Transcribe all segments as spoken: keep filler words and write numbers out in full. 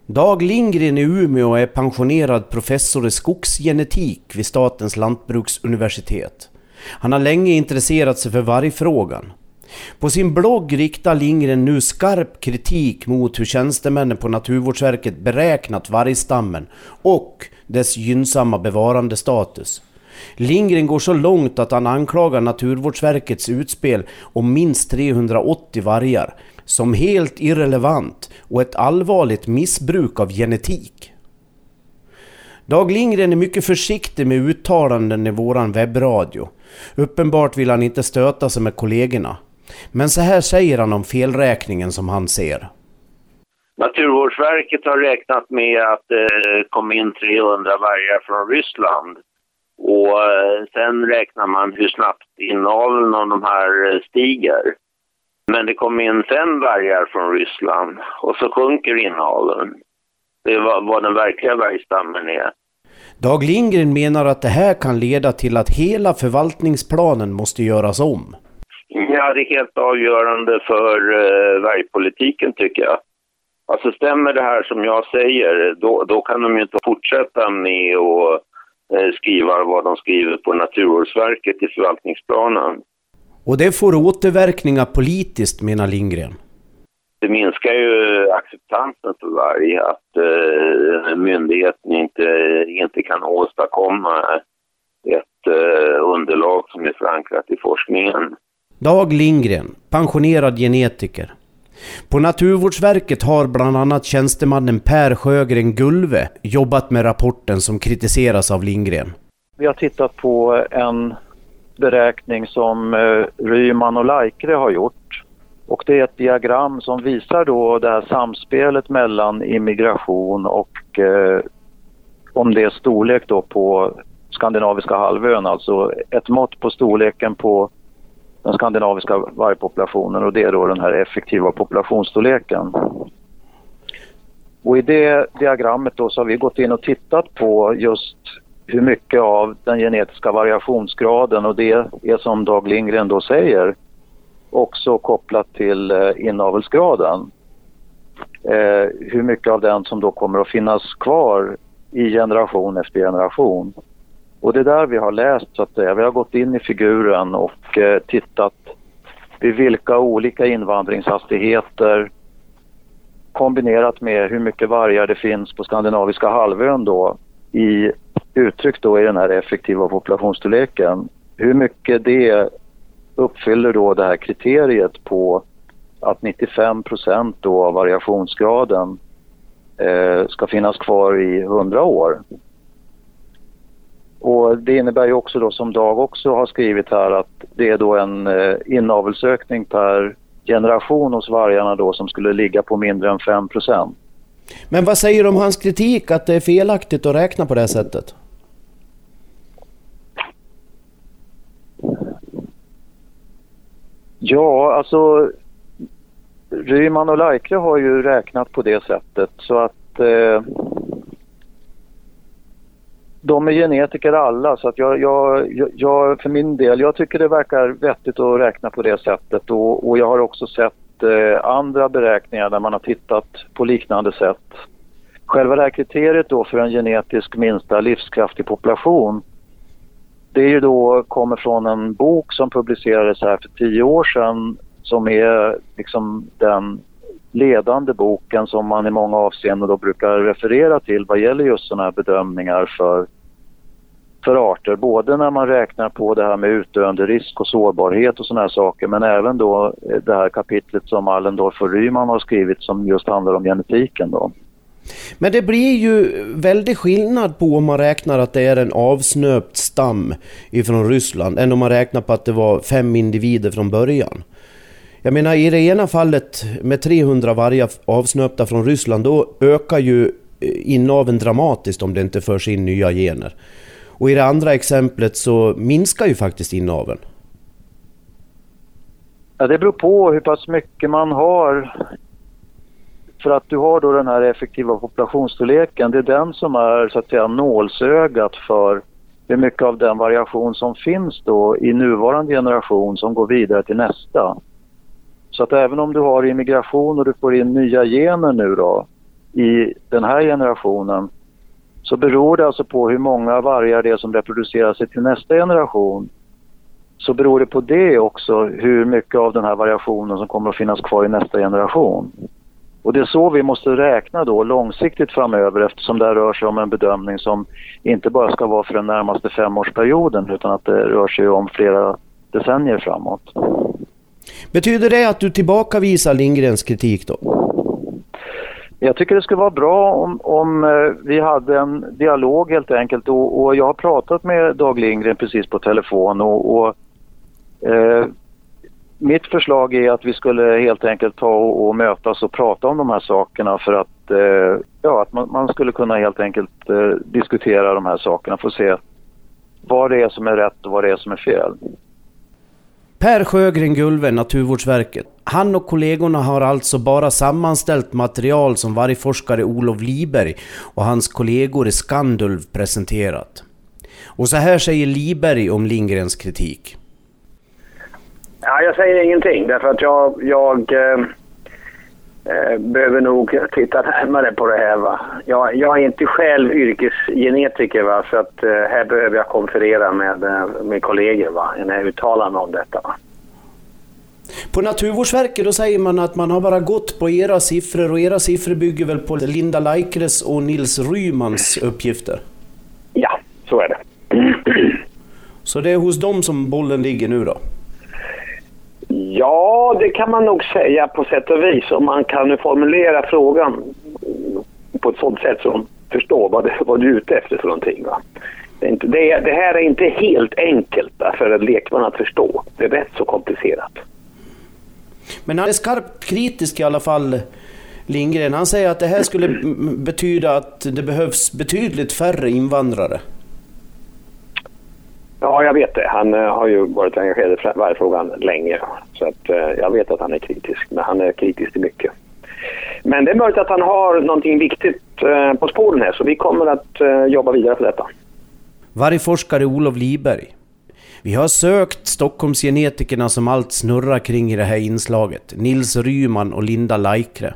Dag Lindgren i Umeå är pensionerad professor i skogsgenetik vid Statens lantbruksuniversitet. Han har länge intresserat sig för vargfrågan. På sin blogg riktar Lindgren nu skarp kritik mot hur tjänstemännen på Naturvårdsverket beräknat vargstammen och dess gynnsamma bevarandestatus. Lindgren går så långt att han anklagar Naturvårdsverkets utspel om minst trehundraåttio vargar som helt irrelevant och ett allvarligt missbruk av genetik. Dag Lindgren är mycket försiktig med uttalanden i våran webbradio. Uppenbart vill han inte stöta sig med kollegorna. Men så här säger han om felräkningen som han ser. Naturvårdsverket har räknat med att det kom in trehundra vargar från Ryssland. Och sen räknar man hur snabbt inaveln av de här stiger. Men det kom in fem vargar från Ryssland och så sjunker inaveln. Det är vad, vad den verkliga vargstammen är. Dag Lindgren menar att det här kan leda till att hela förvaltningsplanen måste göras om. Ja, det är helt avgörande för eh, vargpolitiken tycker jag. Alltså stämmer det här som jag säger, då, då kan de ju inte fortsätta med att eh, skriva vad de skriver på Naturvårdsverket i förvaltningsplanen. Och det får återverkningar politiskt, menar Lindgren. Det minskar ju acceptansen för varg att eh, myndigheten inte, inte kan åstadkomma ett eh, underlag som är förankrat i forskningen. Dag Lindgren, pensionerad genetiker. På Naturvårdsverket har bland annat tjänstemannen Per Sjögren Gulve jobbat med rapporten som kritiseras av Lindgren. Vi har tittat på en beräkning som eh, Ryman och Laikre har gjort. Och det är ett diagram som visar då det här samspelet mellan immigration och eh, om det är storlek då på skandinaviska halvön. Alltså ett mått på storleken på den skandinaviska vargpopulationen och det är då den här effektiva populationsstorleken. Och i det diagrammet då så har vi gått in och tittat på just hur mycket av den genetiska variationsgraden, och det är som Dag Lindgren då säger också kopplat till eh, inavelsgraden. Eh, hur mycket av den som då kommer att finnas kvar i generation efter generation. Och det är där vi har läst så att säga. Vi har gått in i figuren och eh, tittat vid vilka olika invandringshastigheter kombinerat med hur mycket vargar det finns på skandinaviska halvön då i uttryck då i den här effektiva populationsstorleken. Hur mycket det uppfyller då det här kriteriet på att nittiofem procent då av variationsgraden eh, ska finnas kvar i hundra år. Och det innebär ju också då som Dag också har skrivit här att det är då en eh, inavelsökning per generation hos vargarna då som skulle ligga på mindre än fem procent. Men vad säger du om hans kritik att det är felaktigt att räkna på det här sättet? Ja, alltså Ryman och Laikre har ju räknat på det sättet så att eh, de är genetiker alla så att jag, jag, jag för min del, jag tycker det verkar vettigt att räkna på det sättet och, och jag har också sett eh, andra beräkningar där man har tittat på liknande sätt. Själva det här kriteriet då för en genetisk minsta livskraftig population, det är ju då kommer från en bok som publicerades här för tio år sedan som är liksom den ledande boken som man i många avseenden då brukar referera till vad gäller just sådana här bedömningar för, för arter. Både när man räknar på det här med utdöende risk och sårbarhet och sådana här saker, men även då det här kapitlet som Allendorf och Ryman har skrivit som just handlar om genetiken då. Men det blir ju väldigt skillnad på om man räknar att det är en avsnöpt stam ifrån Ryssland än om man räknar på att det var fem individer från början. Jag menar, i det ena fallet med trehundra vargar avsnöpta från Ryssland, då ökar ju inaveln dramatiskt om det inte förs in nya gener. Och i det andra exemplet så minskar ju faktiskt inaveln. Ja, det beror på hur pass mycket man har. För att du har då den här effektiva populationsstorleken, det är den som är så att säga nålsögat för hur mycket av den variation som finns då i nuvarande generation som går vidare till nästa. Så att även om du har immigration och du får in nya gener nu då i den här generationen, så beror det alltså på hur många vargar det är som reproducerar sig till nästa generation. Så beror det på det också hur mycket av den här variationen som kommer att finnas kvar i nästa generation. Och det är så vi måste räkna då långsiktigt framöver, eftersom det rör sig om en bedömning som inte bara ska vara för den närmaste femårsperioden utan att det rör sig om flera decennier framåt. Betyder det att du tillbakavisar Lindgrens kritik då? Jag tycker det skulle vara bra om, om vi hade en dialog helt enkelt, och, och jag har pratat med Dag Lindgren precis på telefon och, och eh, mitt förslag är att vi skulle helt enkelt ta och, och mötas och prata om de här sakerna för att, eh, ja, att man, man skulle kunna helt enkelt eh, diskutera de här sakerna för att se vad det är som är rätt och vad det är som är fel. Per Sjögren Gulve, Naturvårdsverket. Han och kollegorna har alltså bara sammanställt material som vargforskare Olof Liberg och hans kollegor i Skandulv presenterat. Och så här säger Liberg om Lindgrens kritik. Ja, jag säger ingenting därför att jag, jag eh, eh, behöver nog titta närmare på det här. Va? Jag, jag är inte själv yrkesgenetiker, va? Så att, eh, här behöver jag konferera med, med kollegor, va? När jag uttalar mig om detta. Va? På Naturvårdsverket då säger man att man har bara gått på era siffror, och era siffror bygger väl på Linda Laikres och Nils Rymans uppgifter? Ja, så är det. Så det är hos dem som bollen ligger nu då? Ja, det kan man nog säga på sätt och vis. Om man kan formulera frågan på ett sådant sätt som förstår vad, det, vad du är ute efter för någonting. Va? Det, är inte, det, är, det här är inte helt enkelt för en lekman att förstå. Det är rätt så komplicerat. Men han är skarpt kritisk i alla fall, Lindgren. Han säger att det här skulle betyda att det behövs betydligt färre invandrare. Ja, jag vet det. Han uh, har ju varit engagerad i vargfrågan länge. Så att, uh, jag vet att han är kritisk, men han är kritisk till mycket. Men det är möjligt att han har någonting viktigt uh, på spåren här, så vi kommer att uh, jobba vidare på detta. Vargforskare Olof Liberg. Vi har sökt Stockholmsgenetikerna som allt snurrar kring i det här inslaget. Nils Ryman och Linda Laikre.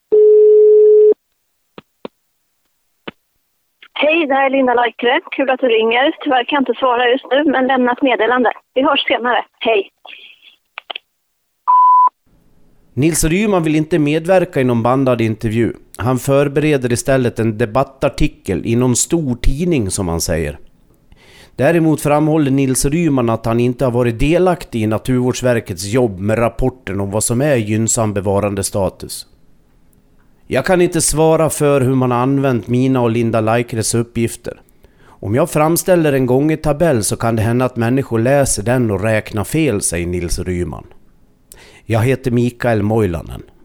Hej, det här är Linda Laikre. Kul att du ringer. Tyvärr kan jag inte svara just nu, men lämna ett meddelande. Vi hörs senare. Hej. Nils Ryman vill inte medverka i någon bandad intervju. Han förbereder istället en debattartikel i någon stor tidning, som han säger. Däremot framhåller Nils Ryman att han inte har varit delaktig i Naturvårdsverkets jobb med rapporten om vad som är gynnsam bevarande status. Jag kan inte svara för hur man har använt mina och Linda Laikres uppgifter. Om jag framställer en gångertabell så kan det hända att människor läser den och räknar fel, säger Nils Ryman. Jag heter Mikael Moilanen.